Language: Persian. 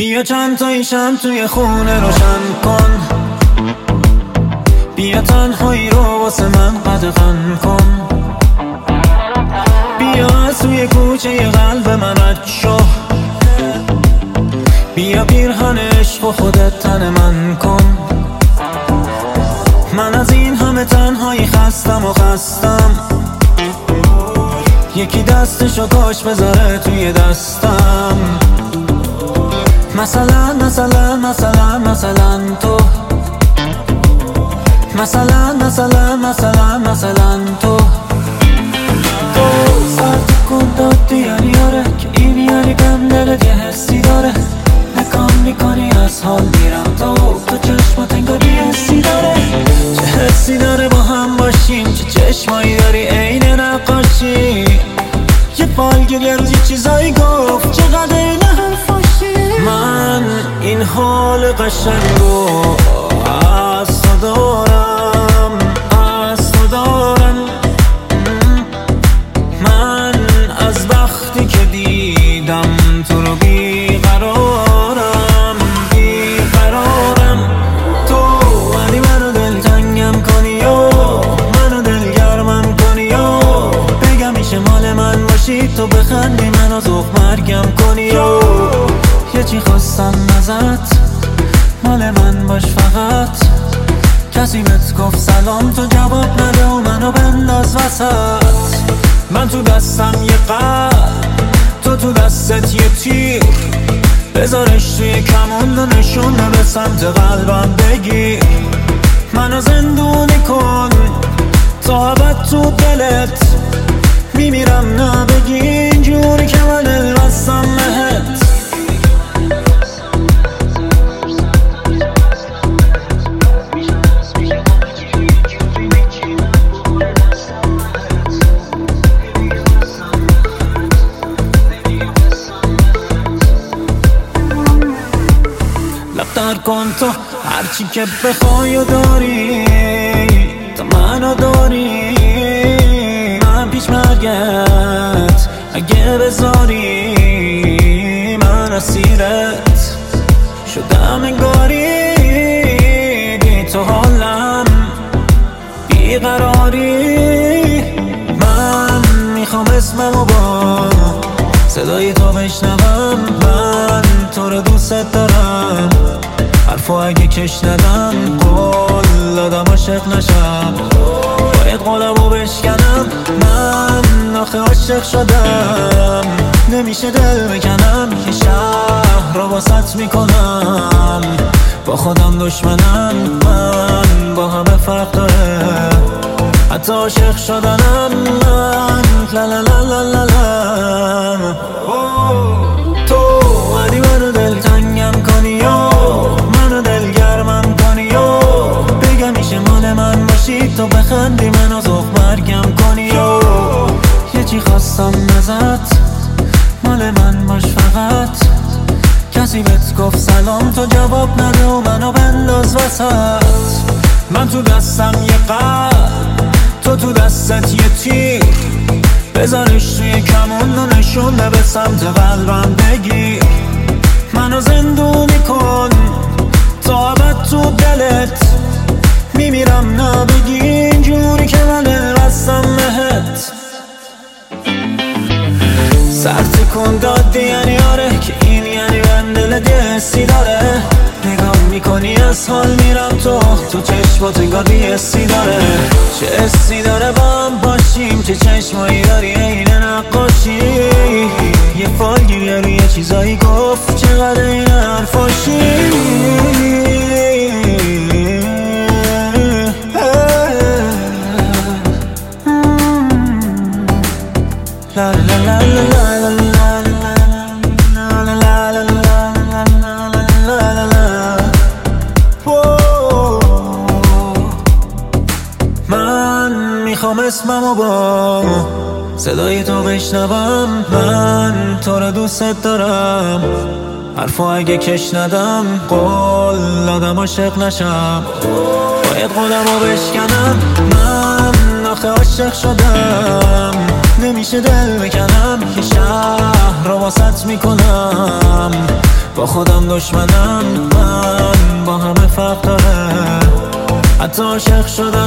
بیا چند تایی شم توی خونه روشن کن، بیا تنهایی رو واسه من قدغن کن، بیا از توی کوچه قلب من رد شو، بیا پیرهن عشق و خودت تن من کن. من از این همه تنهایی خستم و خستم، یکی دستشو کاش بذاره توی دستم. مثلا مثلا مثلا مثلا تو، مثلا مثلا مثلا مثلا تو سرد کن دادی یعنی آره که این یعنی بهم دلت یه حسی داره. نکام میکنی از حال میرم تو چشمات انگار یه حسی داره. چه حسی داره با هم باشیم، چه چشمایی داری عین نقاشی. یه فالگیر یه روز یه چیزایی گفت چقدر این حرفاشی. من این حال قشنگو از تو دارم، از تو دارم. من از وقتی که دیدم تو رو بیقرارم، بیقرارم. تو ولی منو دلتنگم کنی و منو دلگرمم کنی و بگم میشه مال من باشی، تو بخندی منو ذوق مرگم کنی و یه چی خواستم ازت، مال من باش فقط. کسی بهت گفت سلام تو جواب نده و منو بنداز وسط. من تو دستم یه قلب، تو دستت یه تیر، بذارش توی کمون و نشونه به سمت قلبم بگیر. منو زندونی کن تا ابد تو دلت، میمیرم نبگی اینجوری که من دل بستم بهت. لبتر کن تو هرچی که بخوای و داری، تو منو داری. من پیش مرگت اگه بذاری، من اسیرت شدم انگاری. بی تو حالم بیقراری. من میخوام اسممو با صدای تو بشنوم. من تو رو دوست دارم، حرفو اگه کش ندم قول دادم عاشق نشم. باید قولمو بشکنم، من آخه عاشق شدم. نمیشه دل بکنم، یه شهر رو واسط میکنم. با خودم دشمنم، من با همه فرق داره. حتی عاشق شدنم من لا لا لا لا لا لا. تو ولی منو دلتنگم کنی و منو دلگرمم کنی و بگم میشه مال من باشی، تو بخندی منو ذوق مرگم کنی و یه چی خواستم ازت، مال من باش فقط. کسی بهت گفت سلام تو جواب نده و منو بنداز وسط. من تو دستم یه قلب، تو دستت یه تیر، بذارش توی کمون و نشونه به سمت قلبم بگیر. منو زندونی کن تا ابد تو دلت، میمیرم نبگی اینجوری که من دل بستم بهت. سرد کن دادی یعنی آره که این یعنی من دلت یه حسی داره. نگاه میکنی از حال میرم تو چشمات انگار بی حسی داره. چه حسی داره با هم باشیم، چه چشمایی داری عین نقاشی. یه فالگیر روی یه چیزایی گفت چقدر این حرفاشی. لا لا لا لا لا. من میخوام اسممو با صدای تو بشنوم. من تو رو دوست دارم، حرفو اگه کش ندم قول دادم عاشق نشم. باید قولمو بشکنم، من آخه عاشق شدم. نمیشه دل بکنم، یه شهر رو واسط میکنم. با خودم دشمنم، من با همه فرق داره. حتی عاشق شدم